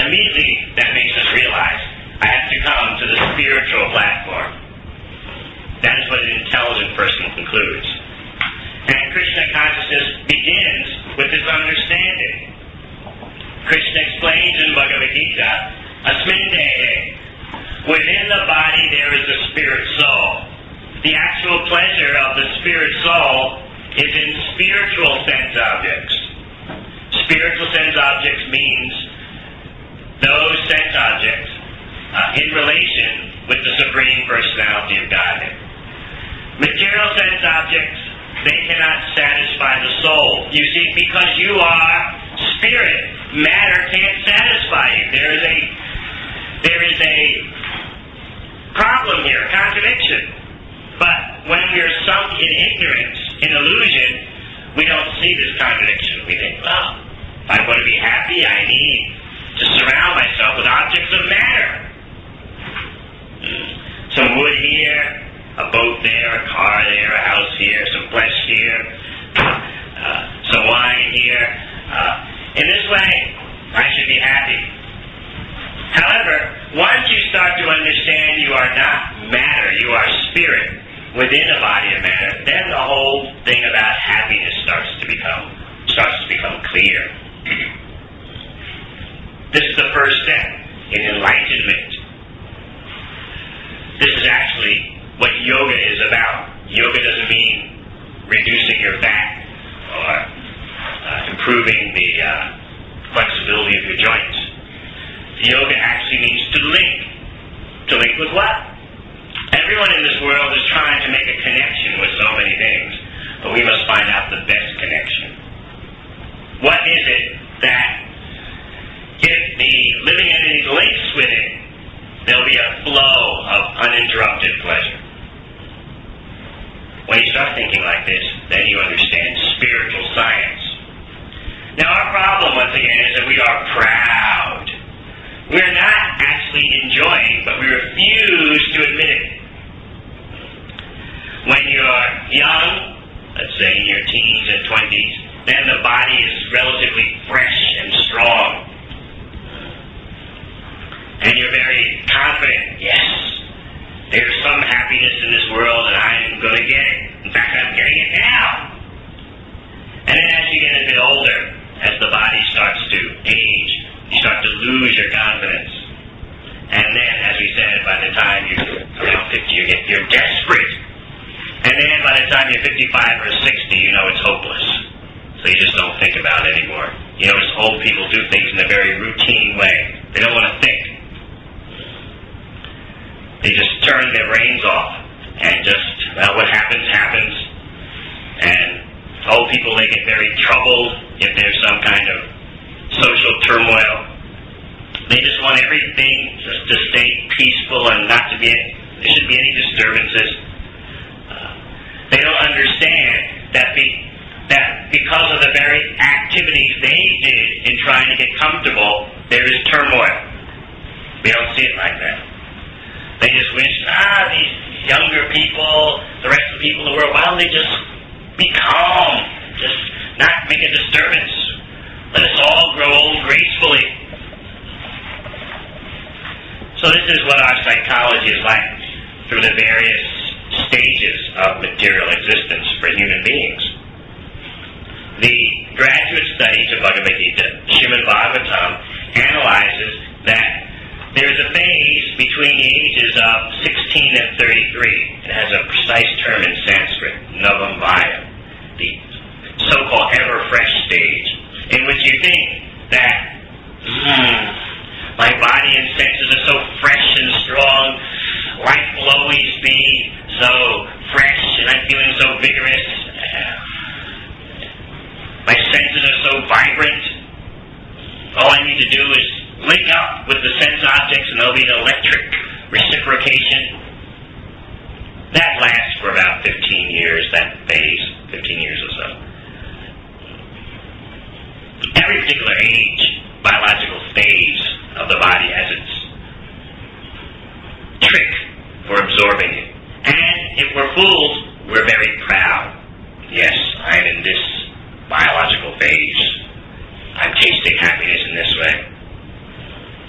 immediately that makes us realize I have to come to the spiritual platform. That is what an intelligent person concludes. And Krishna consciousness begins with this understanding. Krishna explains in Bhagavad Gita, Asmindehe, within the body there is a spirit soul. The actual pleasure of the spirit soul is in spiritual sense objects. Spiritual sense objects means those sense objects in relation with the Supreme Personality of Godhead. Material sense objects, they cannot satisfy the soul. You see, because you are spirit, matter can't satisfy you. There is a problem here, a contradiction. But when we are sunk in ignorance, in illusion, we don't see this contradiction. We think, well, if I want to be happy, I need to surround myself with objects of matter. Some wood here, a boat there, a car there, a house here, some flesh here, some wine here. In this way, I should be happy. However, once you start to understand you are not matter, you are spirit within a body of matter, then the whole thing about happiness starts to become clear. This is the first step in enlightenment. This is actually what yoga is about. Yoga doesn't mean reducing your fat or improving the flexibility of your joints. Yoga actually means to link. To link with what? Everyone in this world is trying to make a connection with so many things, but we must find out the best connection. What is it that, if the living entity links with it, there'll be a flow of uninterrupted pleasure? When you start thinking like this, then you understand spiritual science. Now our problem, once again, is that we are proud. We're not actually enjoying, but we refuse to admit it. When you're young, let's say in your teens and 20s, then the body is relatively fresh and strong. And you're very confident, yes, there's some happiness in this world and I'm going to get it. In fact, I'm getting it now. And then as you get a bit older, as the body starts to age, you start to lose your confidence. And then, as we said, by the time you're around 50, you're desperate. And then by the time you're 55 or 60, you know it's hopeless. So you just don't think about it anymore. You notice old people do things in a very routine way. They don't want to think. They just turn their brains off. And just, well, what happens, happens. And old people, they get very troubled if there's some kind of social turmoil. They just want everything just to stay peaceful and not to be, there shouldn't be any disturbances. They don't understand that because of the very activities they did in trying to get comfortable, there is turmoil. They don't see it like that. They just wish, these younger people, the rest of the people in the world, why don't they just be calm, just not make a disturbance. Let us all grow old gracefully. So this is what our psychology is like through the various stages of material existence for human beings. The graduate studies of Bhagavad Gita, Srimad Bhagavatam, analyzes that there is a phase between the ages of 16 and 33. It has a precise term in Sanskrit, Navam Vaya, the so-called ever-fresh stage, in which you think that my body and senses are so fresh and strong, life will always be so fresh, and I'm feeling so vigorous. My senses are so vibrant. All I need to do is link up with the sense objects, and there'll be an electric reciprocation. That lasts for about 15 years, that phase, 15 years or so. Every particular age, biological phase of the body has its trick for absorbing it. And if we're fools, we're very proud. Yes, I'm in this biological phase. I'm tasting happiness in this way.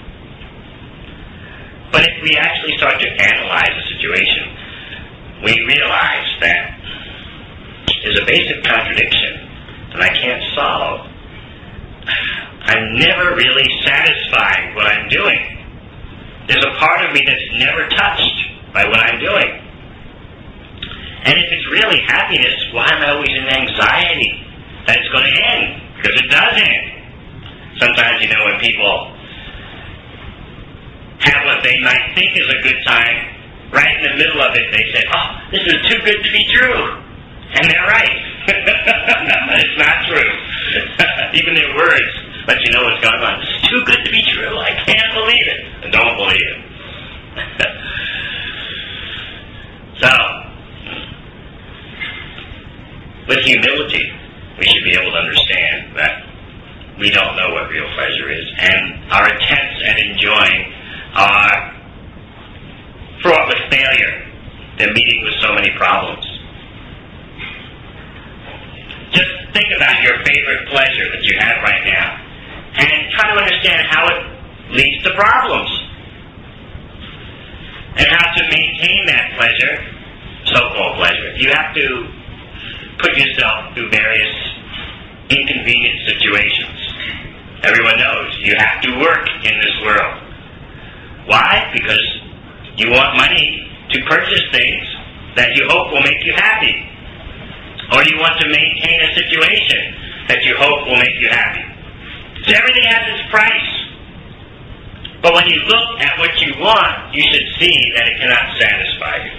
But if we actually start to analyze the situation, we realize that there's a basic contradiction that I can't solve. I'm never really satisfied with what I'm doing. There's a part of me that's never touched by what I'm doing. And if it's really happiness, why am I always in anxiety that it's going to end? Because it does end. Sometimes, when people have what they might think is a good time, right in the middle of it, they say, oh, this is too good to be true. And they're right. It's not true. Even their words let you know what's going on. It's too good to be true. I can't believe it. And don't believe it. So, with humility, we should be able to understand that we don't know what real pleasure is. And our attempts at enjoying are fraught with failure. They're meeting with so many problems. Just think about your favorite pleasure that you have right now and try to understand how it leads to problems and how to maintain that pleasure, so-called pleasure. You have to put yourself through various inconvenient situations. Everyone knows you have to work in this world. Why? Because you want money to purchase things that you hope will make you happy. Or you want to maintain a situation that you hope will make you happy. So everything has its price. But when you look at what you want, you should see that it cannot satisfy you.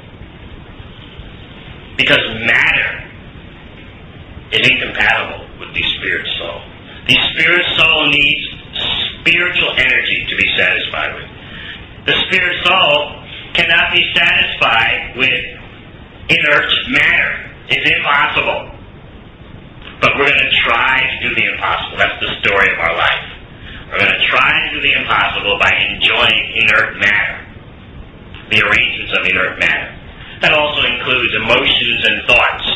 Because matter is incompatible with the spirit soul. The spirit soul needs spiritual energy to be satisfied with. The spirit soul cannot be satisfied with inert matter. It's impossible. But we're going to try to do the impossible. That's the story of our life. We're going to try to do the impossible by enjoying inert matter, the arrangements of inert matter. That also includes emotions and thoughts.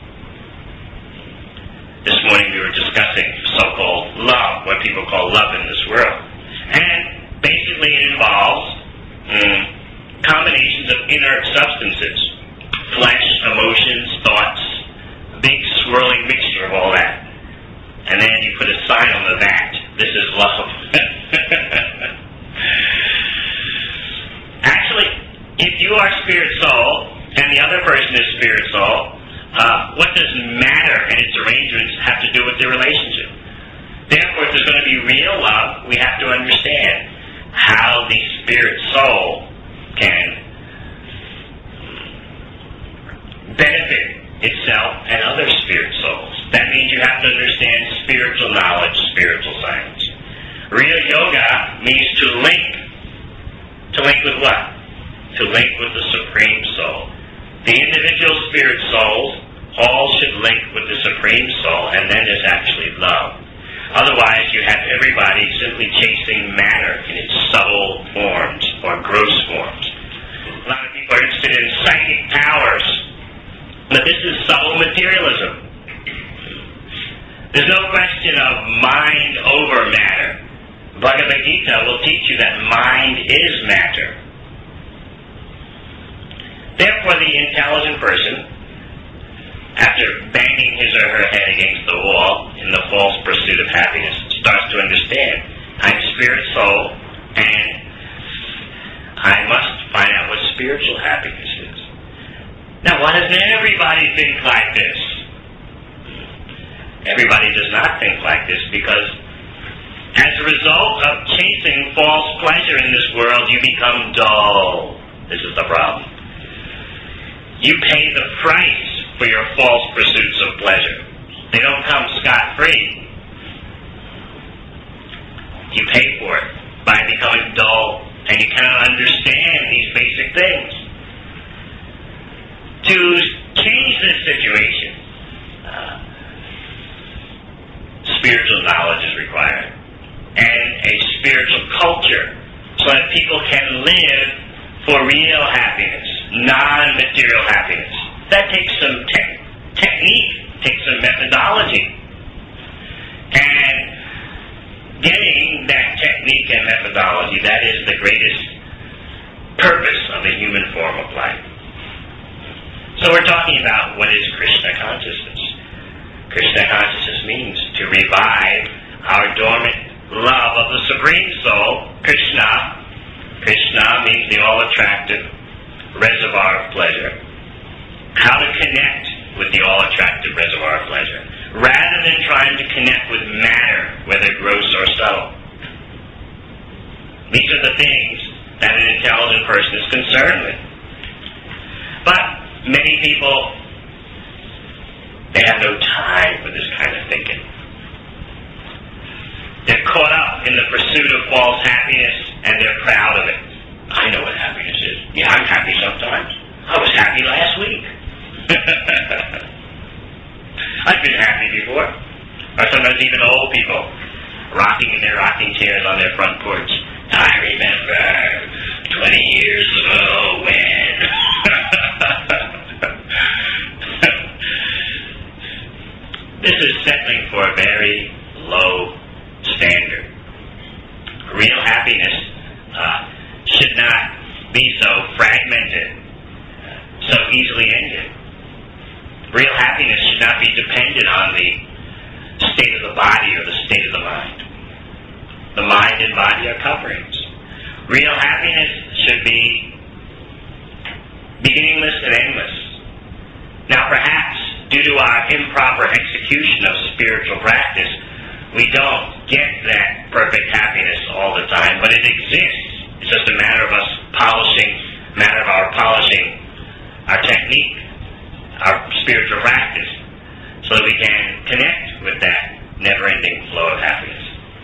This morning we were discussing so-called love, what people call love in this world. And basically it involves combinations of inert substances. Flesh, emotions, thoughts, big swirling mixture of all that. And then you put a sign on the vat. This is love. Actually, if you are spirit soul and the other person is spirit soul, what does matter and its arrangements have to do with the relationship? Therefore, if there's going to be real love, we have to understand how the spirit soul can benefit itself and other spirit souls. That means you have to understand spiritual knowledge, spiritual science. Real yoga means to link. To link with what? To link with the Supreme Soul. The individual spirit souls all should link with the Supreme Soul, and then there's actually love. Otherwise, you have everybody simply chasing matter in its subtle forms or gross forms. A lot of people are interested in psychic powers. But this is subtle materialism. There's no question of mind over matter. Bhagavad Gita will teach you that mind is matter. Therefore, the intelligent person, after banging his or her head against the wall in the false pursuit of happiness, starts to understand, I'm spirit soul, and I must find out what spiritual happiness is. Now, why doesn't everybody think like this? Everybody does not think like this because as a result of chasing false pleasure in this world, you become dull. This is the problem. You pay the price for your false pursuits of pleasure. They don't come scot-free. You pay for it by becoming dull, and you cannot understand these basic things. To change this situation, spiritual knowledge is required, and a spiritual culture, so that people can live for real happiness, non-material happiness. That takes some technique, takes some methodology. And getting that technique and methodology, that is the greatest purpose of the human form of life. So we're talking about what is Krishna consciousness. Krishna consciousness means to revive our dormant love of the Supreme Soul, Krishna. Krishna means the all-attractive reservoir of pleasure. How to connect with the all-attractive reservoir of pleasure, rather than trying to connect with matter, whether gross or subtle. These are the things that an intelligent person is concerned with. But many people, they have no time for this kind of thinking. They're caught up in the pursuit of false happiness, and they're proud of it. I know what happiness is. Yeah, I'm happy sometimes. I was happy last week. I've been happy before. Or sometimes even old people rocking in their rocking chairs on their front porch. I remember 20 years ago when... This is settling for a very low standard. Real happiness should not be so fragmented, so easily ended. Real happiness should not be dependent on the state of the body or the state of the mind. The mind and body are coverings. Real happiness should be beginningless and endless. Now perhaps, due to our improper execution of spiritual practice, we don't get that perfect happiness all the time, but it exists. It's just a matter of us polishing our technique, our spiritual practice, so that we can connect with that never-ending flow of happiness.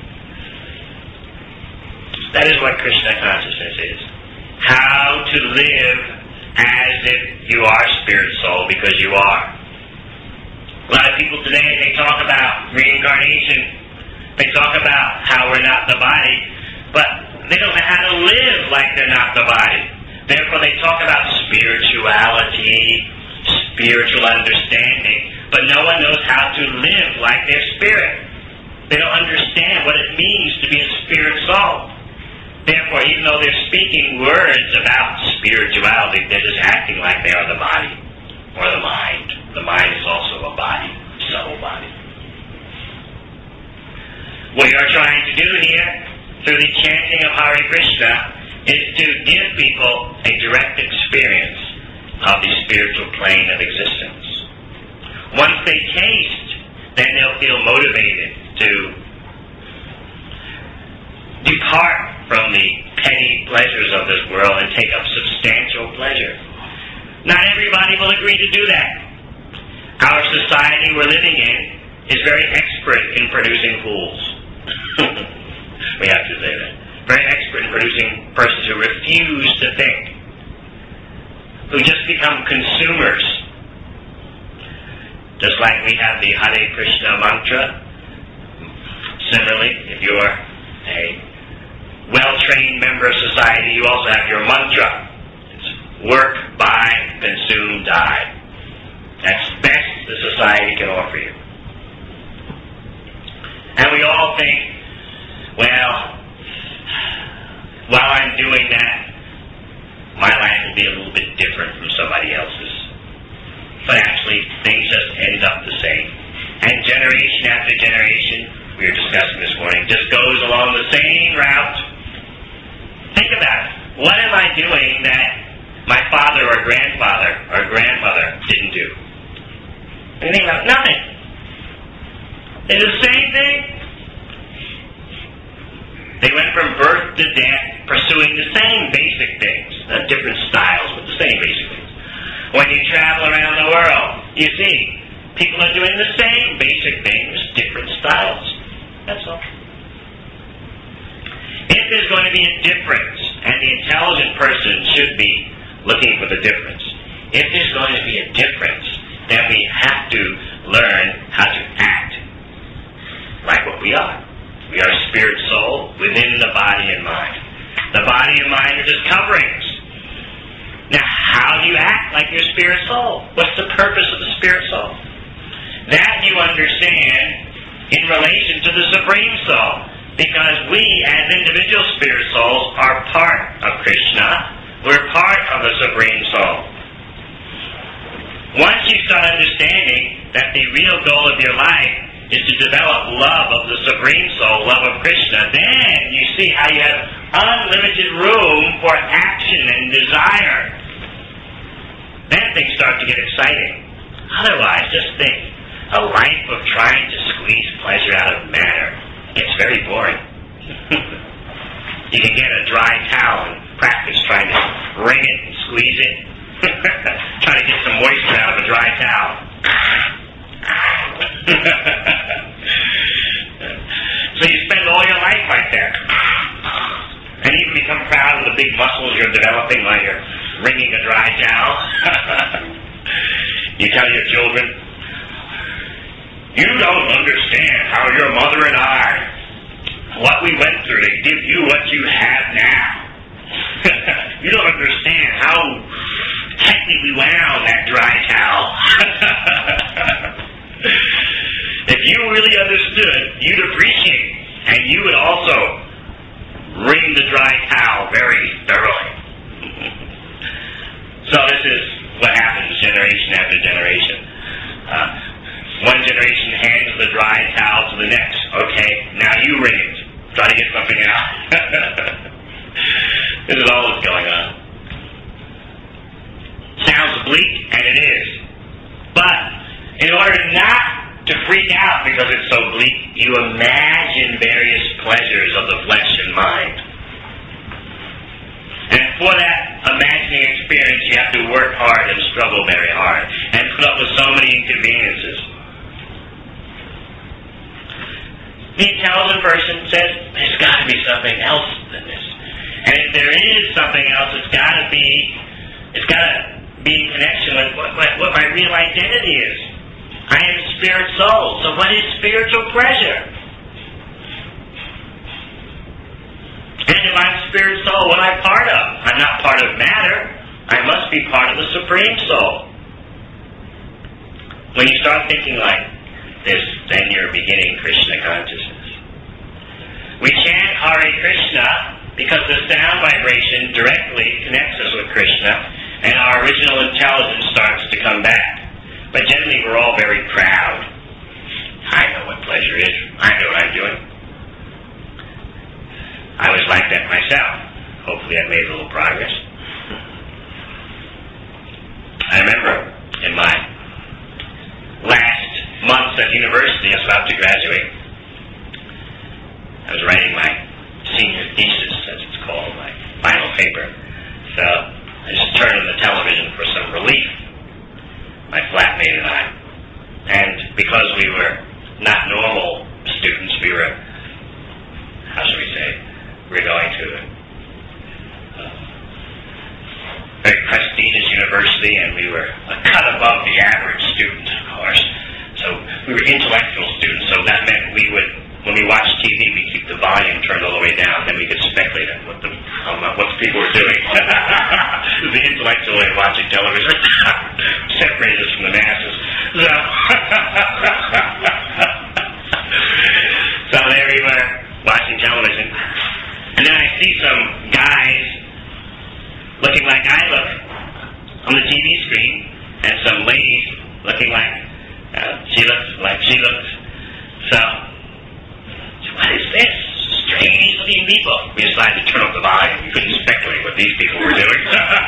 That is what Krishna consciousness is. How to live as if you are spirit soul, because you are. A lot of people today, they talk about reincarnation. They talk about how we're not the body, but they don't know how to live like they're not the body. Therefore, they talk about spirituality, spiritual understanding, but no one knows how to live like their spirit. They don't understand what it means to be a spirit soul. Therefore, even though they're speaking words about spirituality, they're just acting like they are the body or the mind. The mind is also a body, subtle body. What you are trying to do here, through the chanting of Hare Krishna, is to give people a direct experience of the spiritual plane of existence. Once they taste, then they'll feel motivated to depart from the petty pleasures of this world and take up substantial pleasure. Not everybody will agree to do that. Our society we're living in is very expert in producing fools. We have to say that. Very expert in producing persons who refuse to think, who just become consumers. Just like we have the Hare Krishna mantra. Similarly, if you're a well-trained member of society, you also have your mantra. It's work, buy, consume, die. That's best the society can offer you. And we all think, well, while I'm doing that, my life will be a little bit different from somebody else's. But actually, things just end up the same. And generation after generation, we were discussing this morning, just goes along the same route. Think about it. What am I doing that my father or grandfather or grandmother didn't do? Anything about nothing. It's the same thing. They went from birth to death pursuing the same basic things. Different styles, but the same basic things. When you travel around the world, you see, people are doing the same basic things, different styles. That's all. If there's going to be a difference, and the intelligent person should be looking for the difference, if there's going to be a difference, then we have to learn how to act like what we are. We are spirit soul within the body and mind. The body and mind are just coverings. Now, how do you act like your spirit soul? What's the purpose of the spirit soul? That you understand in relation to the Supreme Soul. Because we, as individual spirit souls, are part of Krishna. We're part of the Supreme Soul. Once you start understanding that the real goal of your life is to develop love of the Supreme Soul, love of Krishna, then you see how you have unlimited room for action and desire. Then things start to get exciting. Otherwise, just think, a life of trying to squeeze pleasure out of matter, it's very boring. You can get a dry towel and practice trying to wring it and squeeze it. Try to get some moisture out of a dry towel. So you spend all your life like that. And even become proud of the big muscles you're developing while you're wringing a dry towel. You tell your children, you don't understand how your mother and I, what we went through to give you what you have now. You don't understand how tightly we wound that dry towel. If you really understood, you'd appreciate, and you would also wring the dry towel very thoroughly. So this is what happens generation after generation. One generation hands the dry towel to the next. Okay, now you wring it. Try to get something out. This is all that's going on. Sounds bleak, and it is. But in order not to freak out because it's so bleak, you imagine various pleasures of the flesh and mind. And for that imagining experience, you have to work hard and struggle very hard and put up with so many inconveniences. The intelligent person says, there's got to be something else than this. And if there is something else, it's got to be in connection with what my real identity is. I am a spirit soul. So what is spiritual pleasure? And if I'm spirit soul, what am I part of? I'm not part of matter. I must be part of the Supreme Soul. When you start thinking like this, then you're beginning Krishna consciousness. We chant Hare Krishna because the sound vibration directly connects us with Krishna, and our original intelligence starts to come back. But generally we're all very proud. I know what pleasure is. I know what I'm doing. I was like that myself. Hopefully I've made a little progress. I remember in my last months at university, I was about to graduate. I was writing my senior thesis, as it's called, my final paper. So I just turned on the television for some relief, my flatmate and I. And because we were not normal students, we were, how should we say, we were going to a very prestigious university, and we were a cut above the average student, of course. So we were intellectual students, so that meant we would, when we watched TV, we'd keep the volume turned all the way down, then we could speculate on what the people were doing. The intellectual way of watching television separated us from the masses. So there we were, watching television. And then I see some guys looking like I look on the TV screen, and some ladies looking like she looks. So what is this? Strange-looking people. We decided to turn up the volume. We couldn't speculate what these people were doing.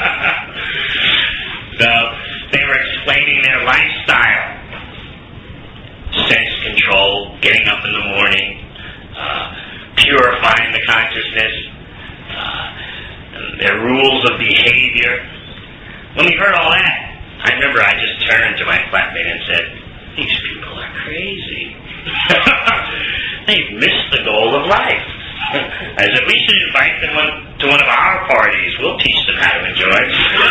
So they were explaining their lifestyle. Sense control, getting up in the morning, purifying the consciousness, their rules of behavior. When we heard all that, I remember I just turned to my flatmate and said, these people are crazy. They've missed the goal of life. I said, we should invite them to one of our parties. We'll teach them how to enjoy.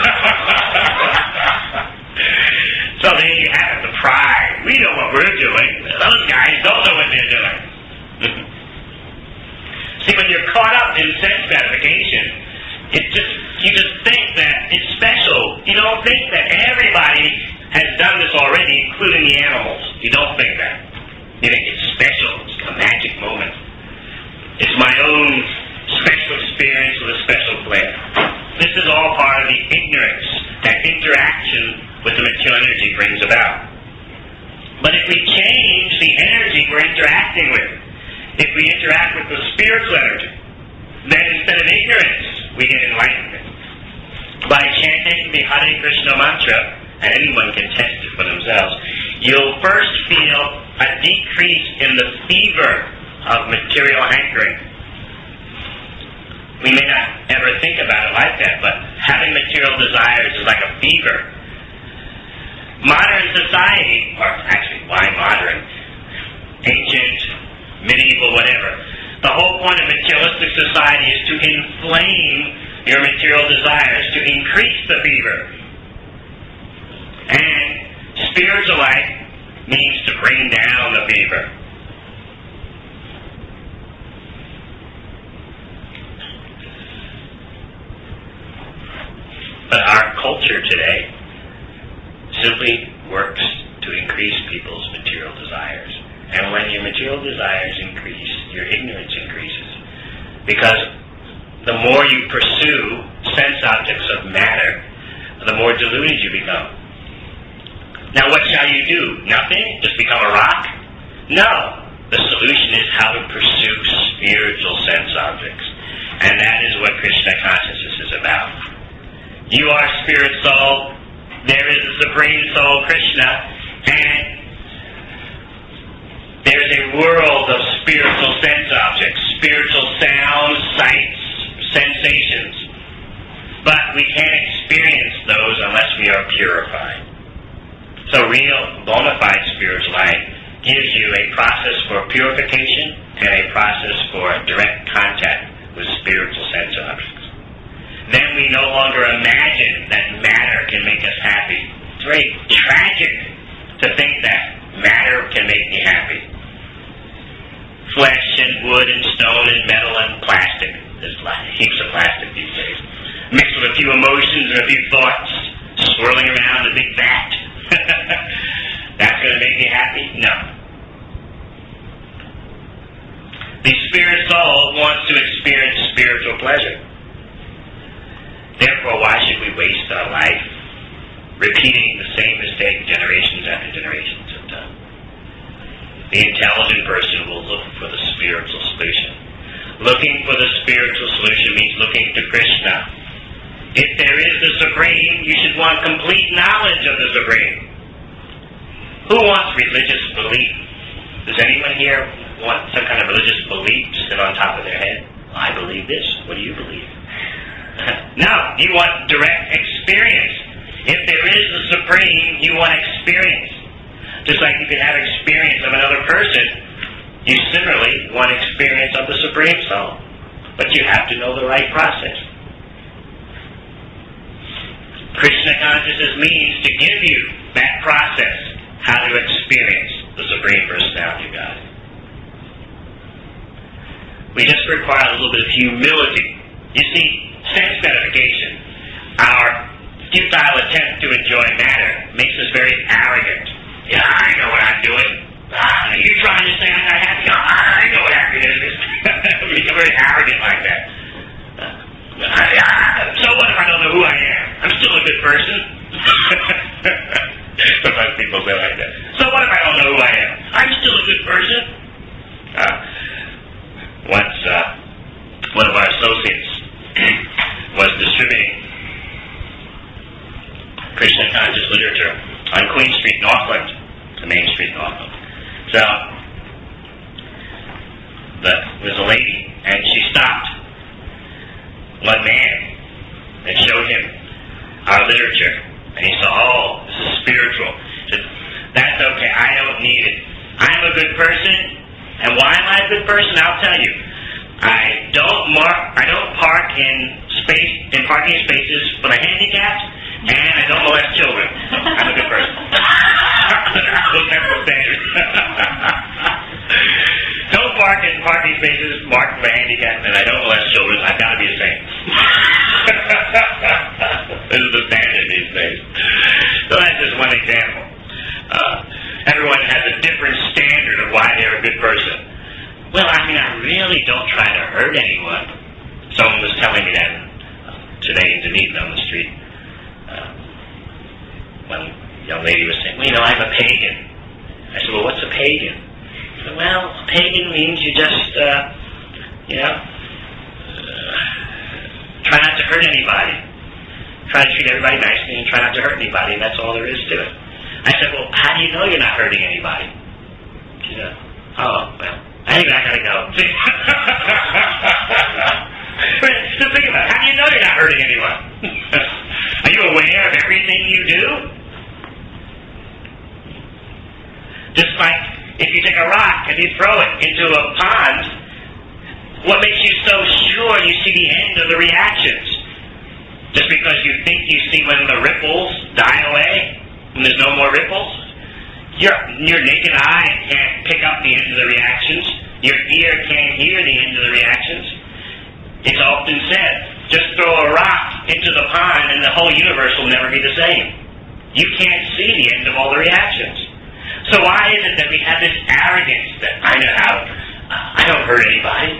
So there you have it, the pride. We know what we're doing. Those guys don't know what they're doing. See, when you're caught up in sense gratification, you just think that it's special. You don't think that everybody has done this already, including the animals. You don't think that. You think it's special. It's a magic moment. It's my own special experience with a special plan. This is all brings about. But if we change the energy we're interacting with, if we interact with the spiritual energy, then instead of ignorance, we get enlightenment. By chanting the Hare Krishna mantra, and anyone can test it for themselves, you'll first feel a decrease in the fever of material hankering. We may not ever think about it like that, but having material desires is like a fever. Modern society, or actually, why modern? Ancient, medieval, whatever. The whole point of materialistic society is to inflame your material desires, to increase the fever. And spiritual life means to bring down the fever. But our culture today simply works to increase people's material desires. And when your material desires increase, your ignorance increases. Because the more you pursue sense objects of matter, the more deluded you become. Now what shall you do? Nothing? Just become a rock? No. The solution is how to pursue spiritual sense objects. And that is what Krishna consciousness is about. You are spirit soul. There is a supreme soul, Krishna. And there is a world of spiritual sense objects, spiritual sounds, sights, sensations. But we can't experience those unless we are purified. So real, bona fide spiritual life gives you a process for purification and a process for direct contact with spiritual sense objects. Then we no longer imagine that matter can make us happy. It's very tragic to think that matter can make me happy. Flesh and wood and stone and metal and plastic. There's heaps of plastic these days. Mixed with a few emotions and a few thoughts swirling around a big vat. That's going to make me happy? No. The spirit soul wants to experience spiritual pleasure. Therefore, why should we waste our life repeating the same mistake generations after generations have done? The intelligent person will look for the spiritual solution. Looking for the spiritual solution means looking to Krishna. If there is the Supreme, you should want complete knowledge of the Supreme. Who wants religious belief? Does anyone here want some kind of religious belief still on top of their head? I believe this. What do you believe? No, you want direct experience. If there is the Supreme, you want experience. Just like you can have experience of another person, you similarly want experience of the Supreme Soul. But you have to know the right process. Krishna consciousness means to give you that process, how to experience the Supreme Personality of God. We just require a little bit of humility. You see, sense gratification, our futile attempt to enjoy matter, makes us very arrogant. Yeah, I know what I'm doing. Are you trying to say I'm not happy? I know what happiness is. We become very arrogant like that. So what if I don't know who I am? I'm still a good person. Sometimes people say like that. So what if I don't know who I am? I'm still a good person. Once one of our associates was distributing Krishna conscious literature on Queen Street, Northland, the main street in Northland. So there was a lady, and she stopped one man and showed him our literature, and he saw, oh, this is spiritual. He said, that's okay, I don't need it. I'm a good person, and why am I a good person? I'll tell you. I don't park in parking spaces for the handicapped, and I don't molest children. I'm a good person. Those are the standards. Don't park in parking spaces marked for the handicapped, and I don't molest children. I've got to be a saint. This is the standard these days. So that's just one example. Everyone has a different standard of why they're a good person. Well, I really don't try to hurt anyone. Someone was telling me that today in Dunedin on the street. One young lady was saying, well, I'm a pagan. I said, well, what's a pagan? She said, well, a pagan means you just, try not to hurt anybody. Try to treat everybody nicely and try not to hurt anybody, and that's all there is to it. I said, well, how do you know you're not hurting anybody? She said, oh, well, I think I gotta go. Just think about it. How do you know you're not hurting anyone? Are you aware of everything you do? Just like if you take a rock and you throw it into a pond, what makes you so sure you see the end of the reactions? Just because you think you see when the ripples die away and there's no more ripples? Your naked eye can't pick up the end of the reactions. Your ear can't hear the end of the reactions. It's often said, just throw a rock into the pond and the whole universe will never be the same. You can't see the end of all the reactions. So why is it that we have this arrogance that I know how, I don't hurt anybody?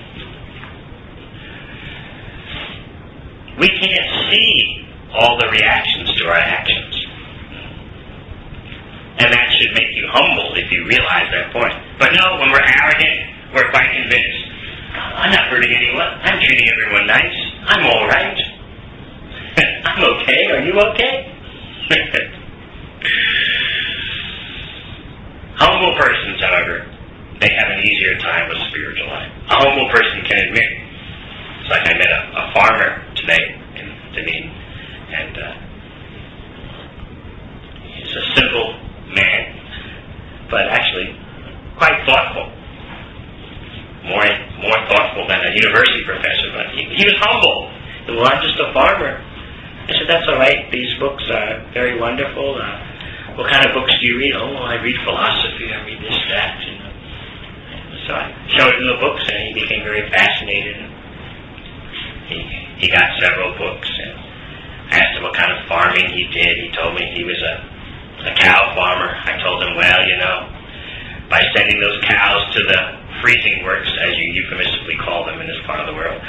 We can't see all the reactions to our actions. And that should make you humble if you realize that point. But no, when we're arrogant, we're quite convinced. I'm not hurting anyone. I'm treating everyone nice. I'm all right. I'm okay. Are you okay? Humble persons, however, they have an easier time with spiritual life. A humble person can admit. It's like I met a farmer today in Dunedin, and he's a simple man, but actually quite thoughtful. More thoughtful than a university professor, but he was humble. He said, well, I'm just a farmer. I said, that's all right. These books are very wonderful. What kind of books do you read? Oh, I read philosophy. I read this, that. So I showed him the books, and he became very fascinated. He got several books, and I asked him what kind of farming he did. He told me he was a cow farmer. I told him, well, by sending those cows to the freezing works, as you euphemistically call them in this part of the world.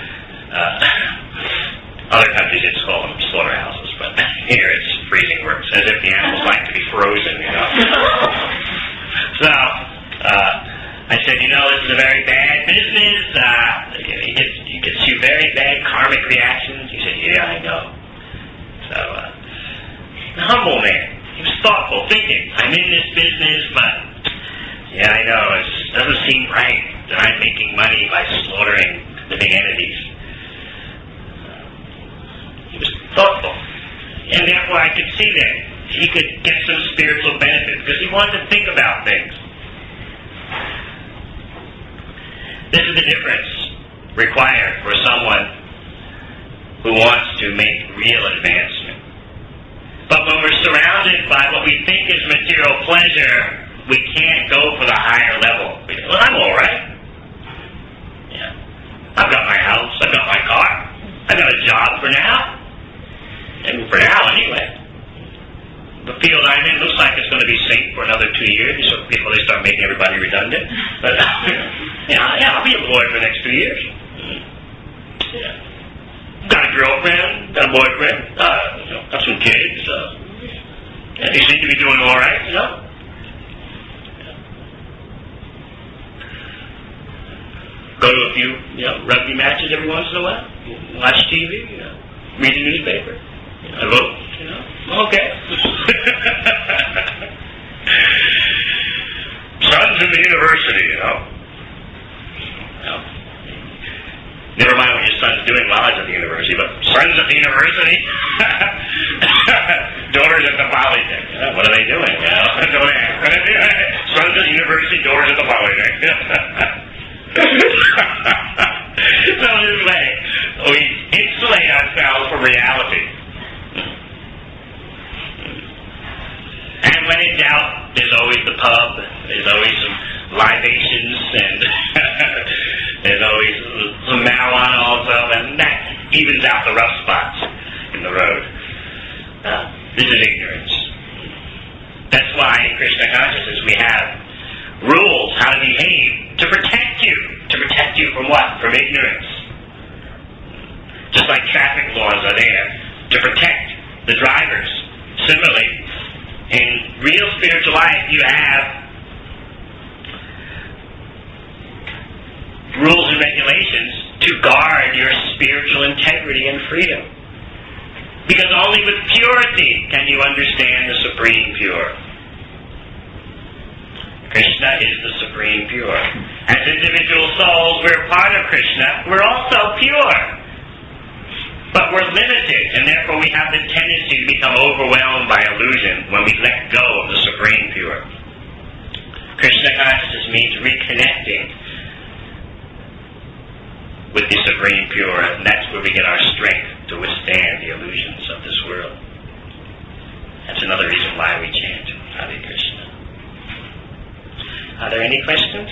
Other countries it's called them slaughterhouses, but here it's freezing works, as if the animals like to be frozen, So, I said, this is a very bad business. It gets you very bad karmic reactions. He said, yeah, I know. So, a humble man. He was thoughtful, thinking, I'm in this business, but yeah, I know, it doesn't seem right that I'm making money by slaughtering living entities. He was thoughtful. And therefore I could see that he could get some spiritual benefit because he wanted to think about things. This is the difference required for someone who wants to make real advancement. But when we're surrounded by what we think is material pleasure, we can't go for the higher level. Well, I'm all right. Yeah. I've got my house. I've got my car. I've got a job for now. And for now, anyway. The field I'm in looks like it's going to be safe for another 2 years before they start making everybody redundant. But, I'll be employed for the next 2 years. Yeah. Got a girlfriend. Got a boyfriend. Got some kids. They seem to be doing all right, Go to a few, rugby matches every once in a while. Watch TV, read the newspaper. I vote, okay. Son's in the university, Never mind what your son's doing while he's at the university, but son's at the university. Daughters at the polytech. What are they doing? Don't ask. Son's at the university, daughters at the polytech. So this way, we insulate ourselves from reality. And when in doubt, there's always the pub, there's always some libations, and there's always some marijuana also, and that evens out the rough spots in the road. This is ignorance. That's why in Krishna consciousness we have rules how to behave to protect you. To protect you from what? From ignorance. Just like traffic laws are there to protect the drivers. Similarly, In real spiritual life, you have rules and regulations to guard your spiritual integrity and freedom. Because only with purity can you understand the Supreme Pure. Krishna is the Supreme Pure. As individual souls, we're part of Krishna. We're also pure. But we're limited, and therefore we have the tendency to become overwhelmed by illusion when we let go of the Supreme Pure. Krishna consciousness means reconnecting with the Supreme Pure, and that's where we get our strength to withstand the illusions of this world. That's another reason why we chant Hare Krishna. Are there any questions?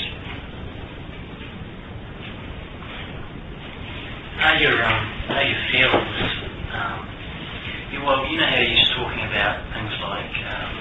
How your feelings? Well, you know how you're talking about things like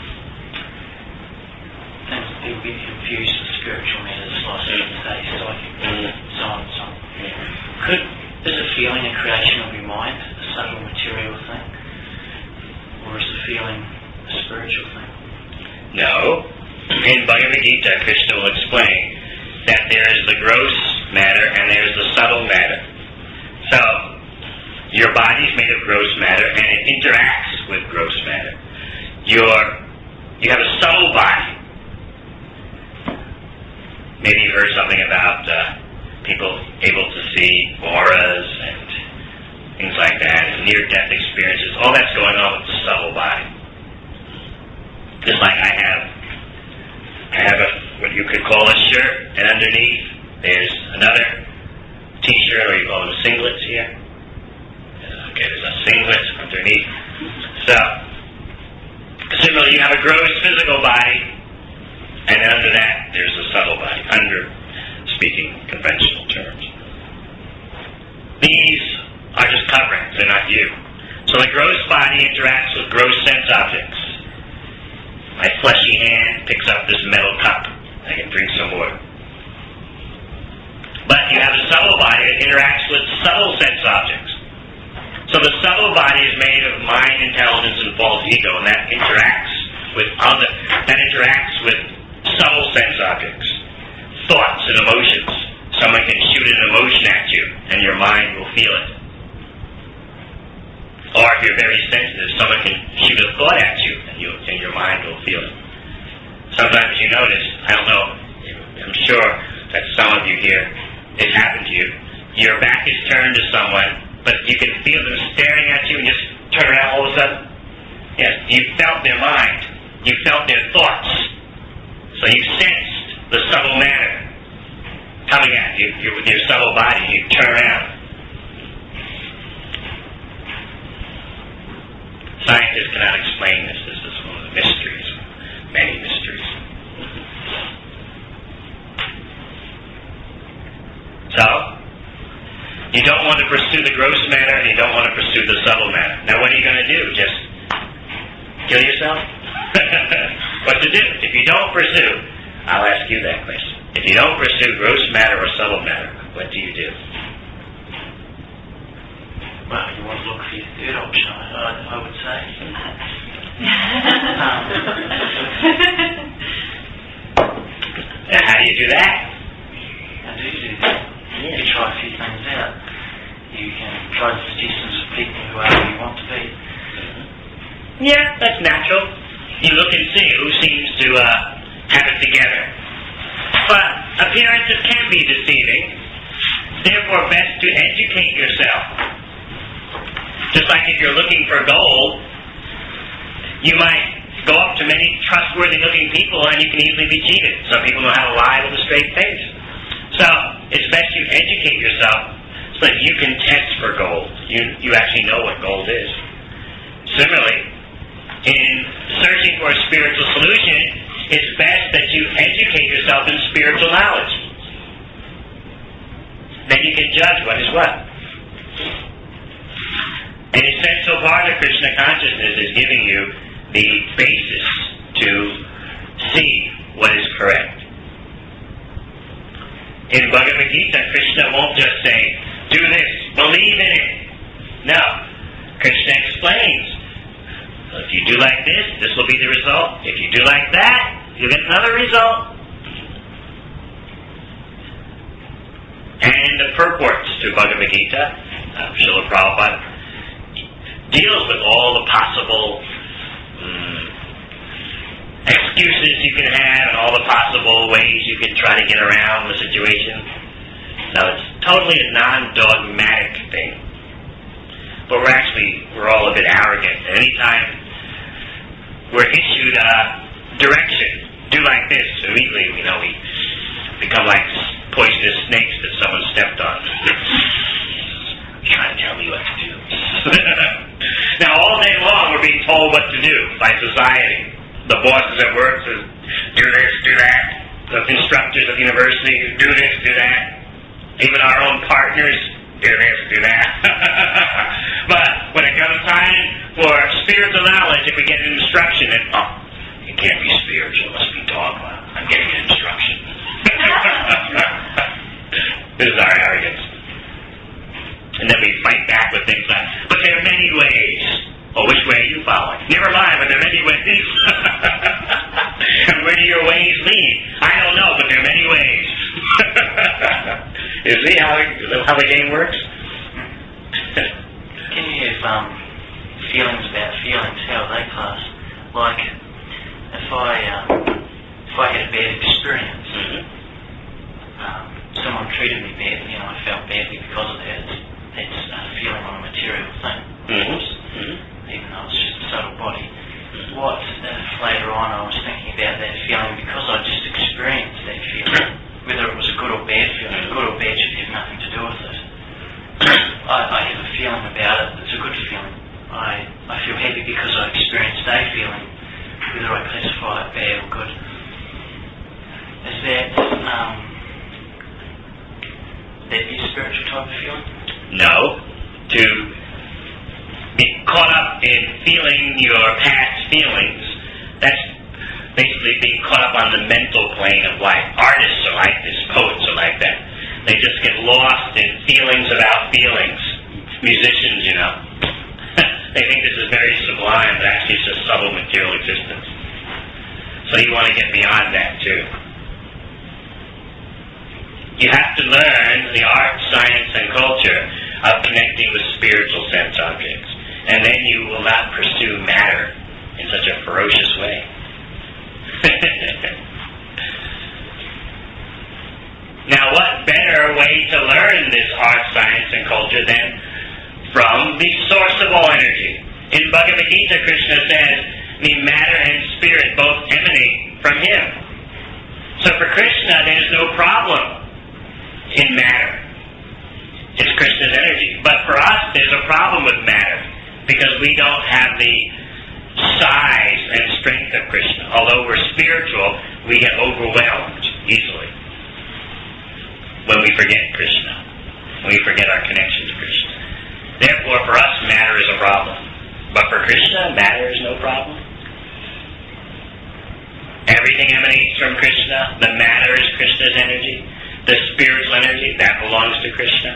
things that people get confused with spiritual matters, like say psychic, so on and so on. Is a feeling a creation of your mind, a subtle material thing, or is the feeling a spiritual thing? No. In Bhagavad Gita, Krishna will explain that there is the gross matter and there is the subtle matter. So, your body is made of gross matter and it interacts with gross matter. You have a subtle body. Maybe you've heard something about people able to see auras and things like that, and near-death experiences. All that's going on with the subtle body. Just like I have what you could call a shirt, and underneath there's another t-shirt, or you call them singlets here. Okay, there's a singlet underneath. So, similarly, you have a gross physical body, and under that there's a subtle body, under speaking conventional terms. These are just coverings, they're not you. So the gross body interacts with gross sense objects. My fleshy hand picks up this metal cup. I can drink some water. But you have a subtle body that interacts with subtle sense objects. So the subtle body is made of mind, intelligence, and false ego, and that interacts with subtle sense objects, thoughts and emotions. Someone can shoot an emotion at you, and your mind will feel it. Or if you're very sensitive, someone can shoot a thought at you, and your mind will feel it. Sometimes you notice, I don't know, I'm sure that some of you here, it's happened to you. Your back is turned to someone, but you can feel them staring at you and just turn around all of a sudden. Yes, you felt their mind. You felt their thoughts. So you sensed the subtle matter coming at you with your subtle body. You turn around. Scientists cannot explain this. This is one of the mysteries, many mysteries. So, you don't want to pursue the gross matter and you don't want to pursue the subtle matter. Now what are you going to do? Just kill yourself? What to do? If you don't pursue, I'll ask you that question. If you don't pursue gross matter or subtle matter, what do you do? Well, you want to look for your third option, I would say. Now, how do you do that? How do you do that? Yeah. You try a few things out. You can try the suggestions of people who are who you want to be. Yeah, that's natural. You look and see who seems to have it together. But appearances can be deceiving. Therefore, best to educate yourself. Just like if you're looking for gold, you might go up to many trustworthy-looking people and you can easily be cheated. Some people know how to lie with a straight face. So, it's best you educate yourself so that you can test for gold. You actually know what gold is. Similarly, in searching for a spiritual solution, it's best that you educate yourself in spiritual knowledge. Then you can judge what is what. An essential part of Krishna consciousness is giving you the basis to see what is correct. In Bhagavad Gita, Krishna won't just say, do this, believe in it. No. Krishna explains If you do like this will be the result. If you do like that, you'll get another result. And the purports to Bhagavad Gita, Srila Prabhupada, deals with all the possible excuses you can have and all the possible ways you can try to get around the situation. So it's totally a non-dogmatic thing. But we're all a bit arrogant. And anytime we're issued a direction, do like this, immediately, we become like poisonous snakes that someone stepped on. Trying to tell me what to do. Now, all day long, we're being told what to do by society. The bosses at work says, do this, do that. The instructors at the university, do this, do that. Even our own partners, do this, do that. But when it comes time for spiritual knowledge, if we get an instruction, it can't be spiritual, it must be dogma. I'm getting an instruction. This is our arrogance. And then we fight back with things like, but there are many ways. Oh, which way are you following? Never mind, but there are many ways. And where do your ways lead? I don't know, but there are many ways. You see how the game works? Can you have feelings about feelings? How are they classed? Like, if I had a bad experience, someone treated me badly and I felt badly because of that, it's a feeling on a material thing. Even though it's just a subtle body. What if later on I was thinking about that feeling because I just experienced that feeling, whether it was a good or bad feeling, good or bad should have nothing to do with it. I have a feeling about it, it's a good feeling. I feel happy because I experienced a feeling, whether I classify it bad or good. Is that be a spiritual type of feeling? No. To be caught up in feeling your past feelings, that's basically being caught up on the mental plane of life. Artists are like this, poets are like that. They just get lost in feelings about feelings. Musicians, they think this is very sublime, but actually it's just subtle material existence. So you want to get beyond that too. You have to learn the art, science, and culture of connecting with spiritual sense objects. And then you will not pursue matter in such a ferocious way. Now, what better way to learn this art, science, and culture than from the source of all energy? In Bhagavad Gita, Krishna says, the matter and spirit both emanate from him. So for Krishna, there's no problem in matter. It's Krishna's energy. But for us, there's a problem with matter because we don't have the size and strength of Krishna. Although we're spiritual, we get overwhelmed easily when we forget Krishna, when we forget our connection to Krishna. Therefore, for us, matter is a problem. But for Krishna, matter is no problem. Everything emanates from Krishna. The matter is Krishna's energy. The spiritual energy, that belongs to Krishna.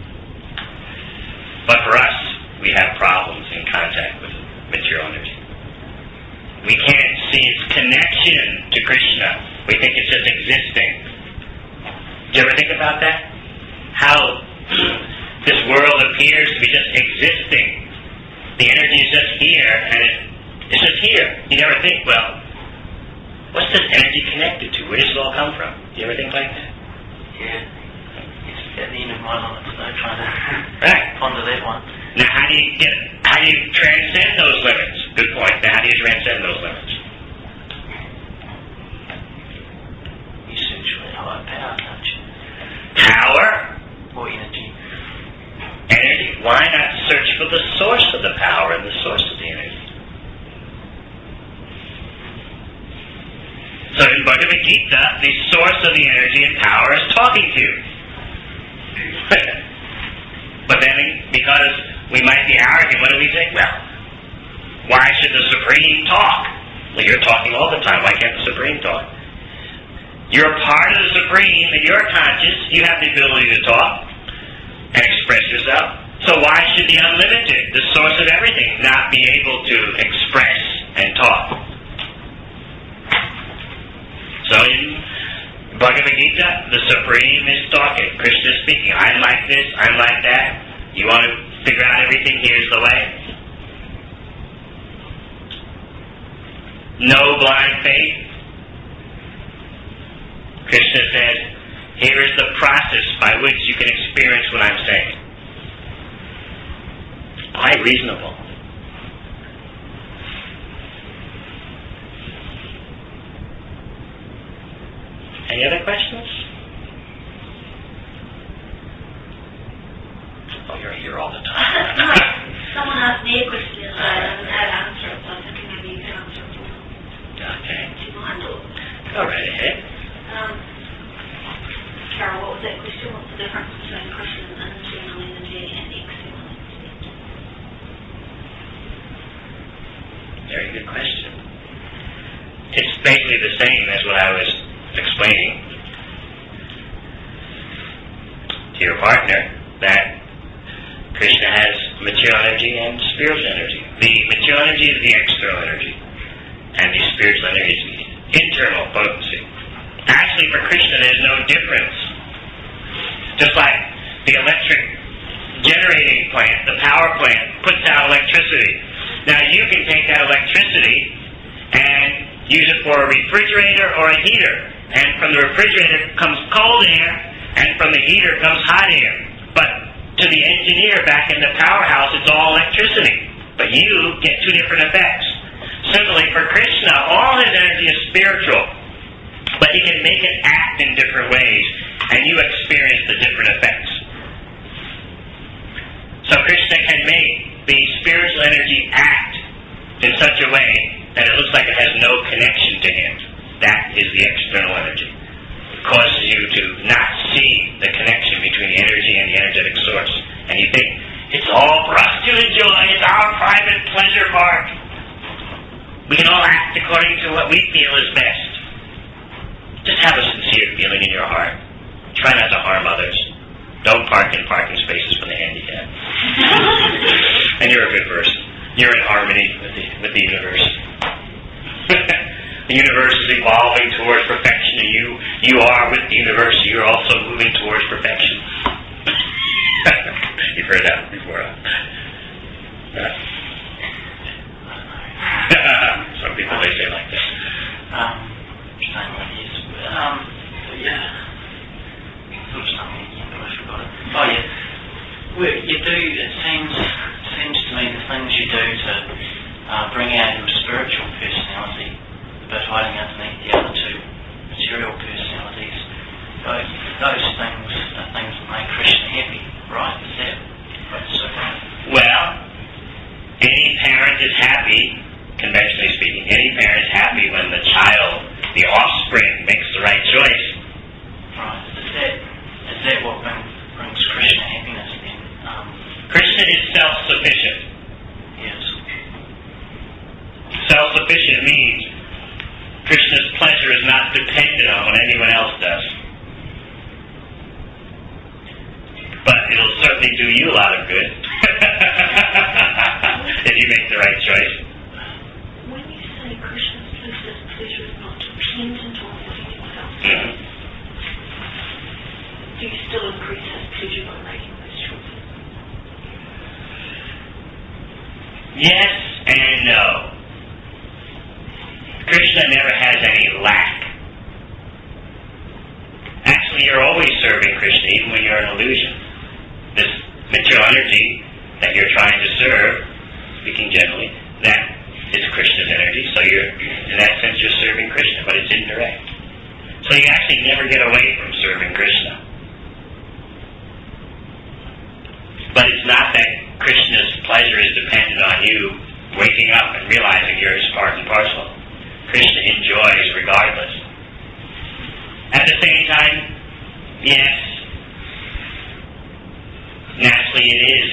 But for us, we have problems in contact with material energy. We can't see its connection to Krishna. We think it's just existing. Do you ever think about that? How this world appears to be just existing. The energy is just here, and it's just here. You never think, well, what's this energy connected to? Where does it all come from? Do you ever think like that? Yeah. It's at the end of my limits, though, trying to ponder that one. Now, how do you transcend those limits? Good point. Now, how do you transcend those limits? You search for that higher power, don't you? Power? Or energy. Energy. Why not search for the source of the power and the source of the energy? So in Bhagavad Gita, the source of the energy and power is talking to you. But then, because we might be arrogant, what do we think? Well, why should the Supreme talk? Well, you're talking all the time. Why can't the Supreme talk? You're part of the Supreme, and you're conscious. You have the ability to talk and express yourself. So why should the unlimited, the source of everything, not be able to express and talk? So in Bhagavad Gita, the Supreme is talking. Krishna is speaking. I'm like this, I'm like that. You want to figure out everything? Here's the way. No blind faith. Krishna says, here is the process by which you can experience what I'm saying. Quite reasonable. Any other questions? Oh, you're here all the time. Someone asked me a question and I haven't had an answer, so I was thinking maybe you can answer it for them. Okay. Do you mind? Go right ahead. Carol, what was that question? What's the difference between Krishna's internal energy and external energy? Very good question. It's basically the same as what I was explaining to your partner, that Krishna has material energy and spiritual energy. The material energy is the external energy, and the spiritual energy is the internal potency. Actually, for Krishna, there's no difference. Just like the electric generating plant, the power plant, puts out electricity. Now, you can take that electricity and use it for a refrigerator or a heater. And from the refrigerator comes cold air, and from the heater comes hot air. But to the engineer back in the powerhouse, it's all electricity. But you get two different effects. Similarly, for Krishna, all his energy is spiritual. But he can make it act in different ways, and you experience the different effects. So Krishna can make the spiritual energy act in such a way that it looks like it has no connection to him. That is the external energy. It causes you to not see the connection between the energy and the energetic source. And you think, it's all for us to enjoy, it's our private pleasure park. We can all act according to what we feel is best. Just have a sincere feeling in your heart. Try not to harm others. Don't park in parking spaces for the handicapped. And you're a good person. You're in harmony with the universe. The universe is evolving towards perfection, and you are with the universe. You're also moving towards perfection. You've heard that before. Some people they say like this. Oh yeah. Well, you do. It seems to me the things you do to bring out your spiritual personality, but hiding underneath the other two material personalities, those things are things that make Krishna happy, right? Is that so? Well, any parent is happy, conventionally speaking. Any parent is happy when the child, the offspring, makes the right choice. Right. Is that what brings Krishna happiness then? Krishna is self-sufficient. Yes. Self-sufficient means Krishna's pleasure is not dependent on what anyone else does. But it'll certainly do you a lot of good if you make the right choice. When you say Krishna's pleasure is not dependent on what anyone else does, Mm-hmm. do you still increase his pleasure by making those choices? Yes and no. Krishna never has any lack. Actually, you're always serving Krishna, even when you're an illusion. This material energy that you're trying to serve, speaking generally, that is Krishna's energy. So in that sense, you're serving Krishna, but it's indirect. So you actually never get away from serving Krishna. But it's not that Krishna's pleasure is dependent on you waking up and realizing you're his part and parcel. Krishna enjoys regardless. At the same time, yes, naturally it is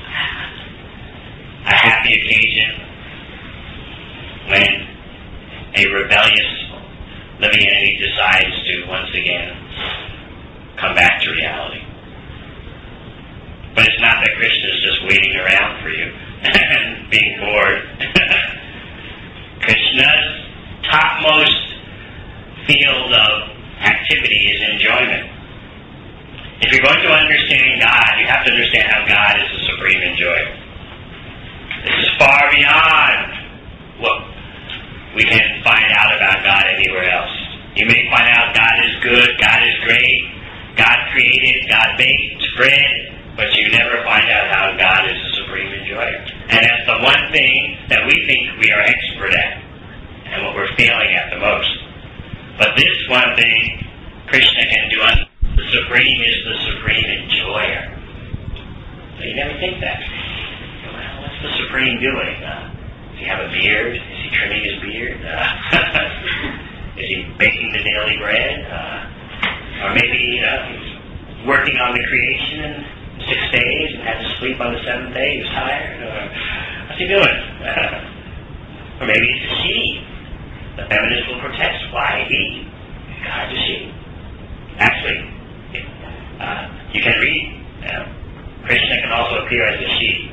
a happy occasion when a rebellious living entity decides to once again come back to reality. But it's not that Krishna is just waiting around for you and being bored. Krishna's topmost field of activity is enjoyment. If you're going to understand God, you have to understand how God is the supreme enjoyer. This is far beyond what we can find out about God anywhere else. You may find out God is good, God is great, God created, God baked bread, but you never find out how God is the supreme enjoyer. And that's the one thing that we think we are expert at, and what we're failing at the most. But this one thing Krishna can do, the supreme is the supreme enjoyer. So you never think that. Well, what's the supreme doing? Does he have a beard? Is he trimming his beard? Is he baking the daily bread? Or maybe he's working on the creation in 6 days and had to sleep on the 7th day. He was tired. What's he doing? Or maybe it's a she. The feminists will protest. Why he? God's a she. Actually, you can read. Krishna can also appear as a she.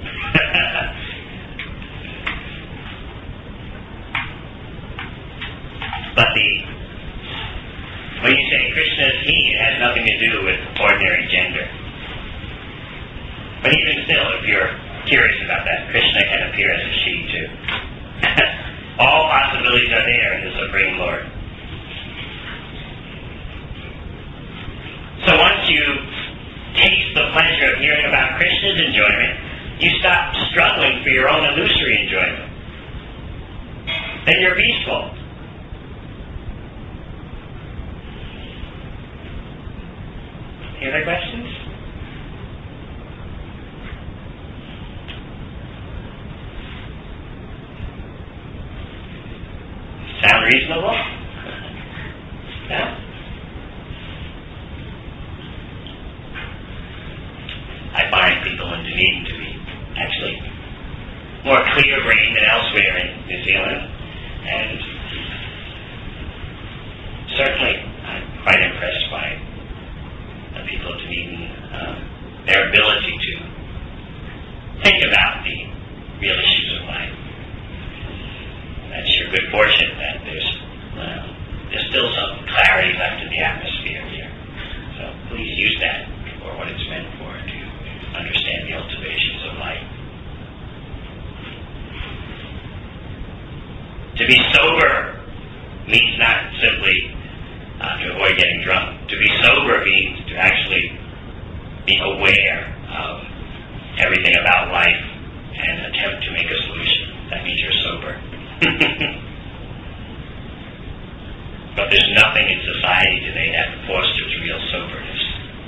But when you say Krishna is he, it has nothing to do with ordinary gender. But even still, if you're curious about that, Krishna can appear as a she too. All possibilities are there in the Supreme Lord. So once you taste the pleasure of hearing about Krishna's enjoyment, you stop struggling for your own illusory enjoyment. Then you're peaceful. Any other questions? Sound reasonable? Yeah? I find people in Dunedin to be actually more clear-brained than elsewhere in New Zealand, and certainly I'm quite impressed by the people of Dunedin, their ability to think about the real issues of life. That's your good fortune that there's still some clarity left in the atmosphere here. So please use that for what it's meant for, to understand the ultimations of life. To be sober means not simply to avoid getting drunk. To be sober means to actually be aware of everything about life and attempt to make a solution. That means you're sober. But there's nothing in society today that fosters real soberness.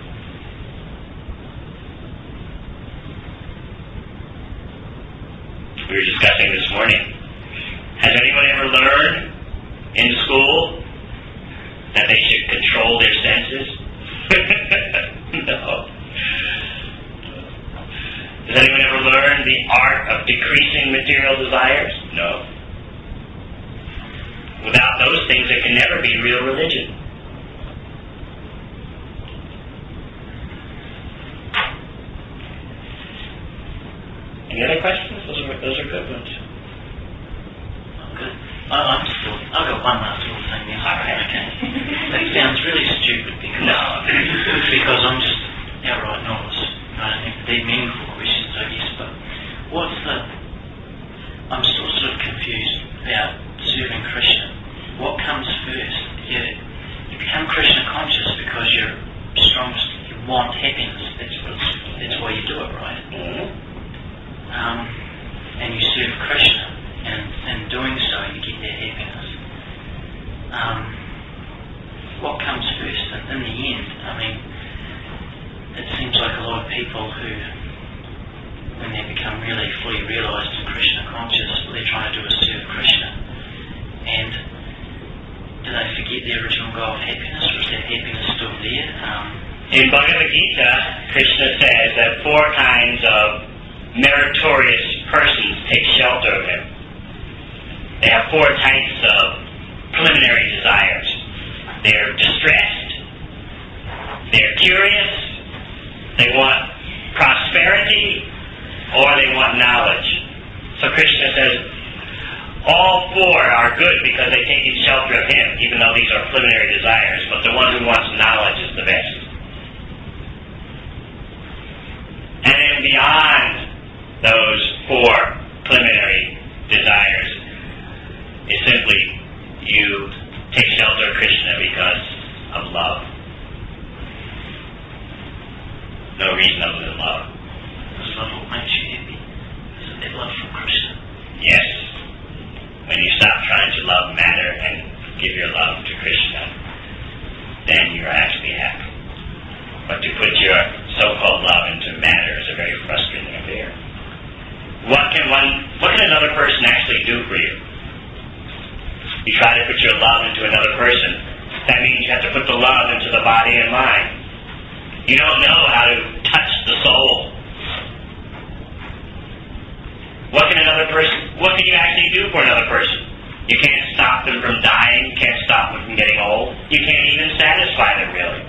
We were discussing this morning. Has anyone ever learned in school that they should control their senses? No. Has anyone ever learned the art of decreasing material desires? No. Without those things, there can never be real religion. Any other questions? Those are good ones. Good. I've got one last little thing there. All right. Okay. That sounds really stupid because I'm just outright novice. I don't think they're meaningful questions, I guess, but I'm still sort of confused about serving Krishna. What comes first? You become Krishna conscious because you're strongest, you want happiness. That's why you do it, right? Mm-hmm. And you serve Krishna, and in doing so you get that happiness. What comes first? In the end, I mean, it seems like a lot of people who, when they become really fully realised and Krishna conscious, what they're trying to do is serve Krishna. And do they forget the original goal of happiness, or is that happiness still there? In Bhagavad Gita, Krishna says that 4 kinds of meritorious persons take shelter of him. They have 4 types of preliminary desires. They're distressed, they're curious, they want prosperity, or they want knowledge. So Krishna says, all four are good because they take in shelter of him, even though these are preliminary desires, but the one who wants knowledge is the best. And then beyond those four preliminary desires is simply you take shelter of Krishna because of love. No reason other than love. Does love what makes you happy? Isn't that love from Krishna? Yes. When you stop trying to love matter and give your love to Krishna, then you're actually happy. But to put your so-called love into matter is a very frustrating affair. What can another person actually do for you? You try to put your love into another person. That means you have to put the love into the body and mind. You don't know how to touch the soul. What can you actually do for another person? You can't stop them from dying. You can't stop them from getting old. You can't even satisfy them, really.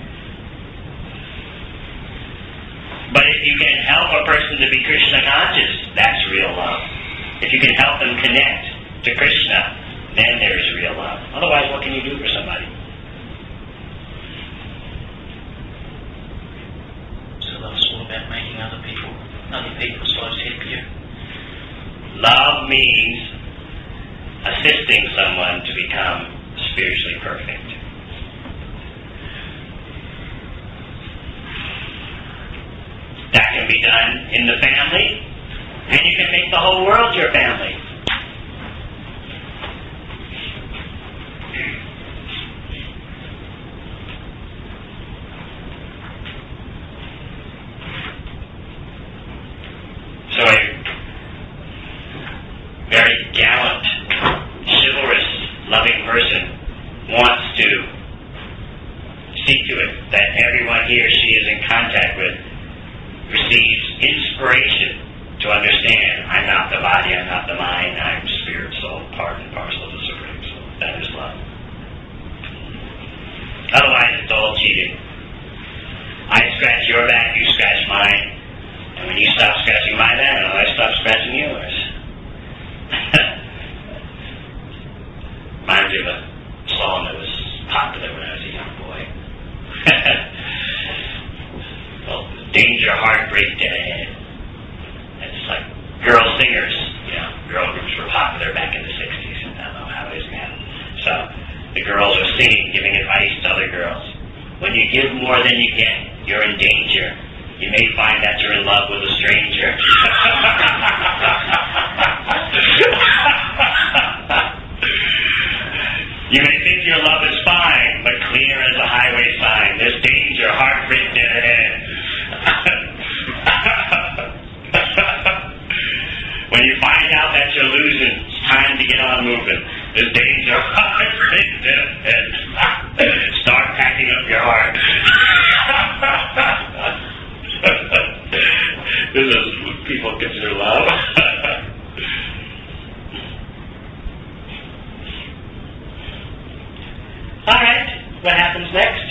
But if you can help a person to be Krishna conscious, that's real love. If you can help them connect to Krishna, then there is real love. Otherwise, what can you do for somebody? So love's all about making other people's lives happier. Love means assisting someone to become spiritually perfect. That can be done in the family, and you can make the whole world your family. So a very gallant, chivalrous, loving person wants to see to it that everyone he or she is in contact with receives inspiration to understand, I'm not the body, I'm not the mind, I'm spirit, soul, part and parcel of the Supreme Soul. That is love. Otherwise, it's all cheating. I scratch your back, you scratch mine, and when you stop scratching my back, I stop scratching yours. Reminds me of a song that was popular when I was a young boy. Well, Danger, Heartbreak, Dead Ahead. It's like girl singers, girl groups were popular back in the 60s. I don't know how it is now. So the girls are singing, giving advice to other girls. When you give more than you get, you're in danger. You may find that you're in love with a stranger. You may think your love is fine, but clear as a highway sign. There's danger, heartbreak, dead ahead. When you find out that you're losing, it's time to get on moving. There's danger, heartbreak, dead ahead. Start packing up your heart. This is what people consider love. All right, what happens next?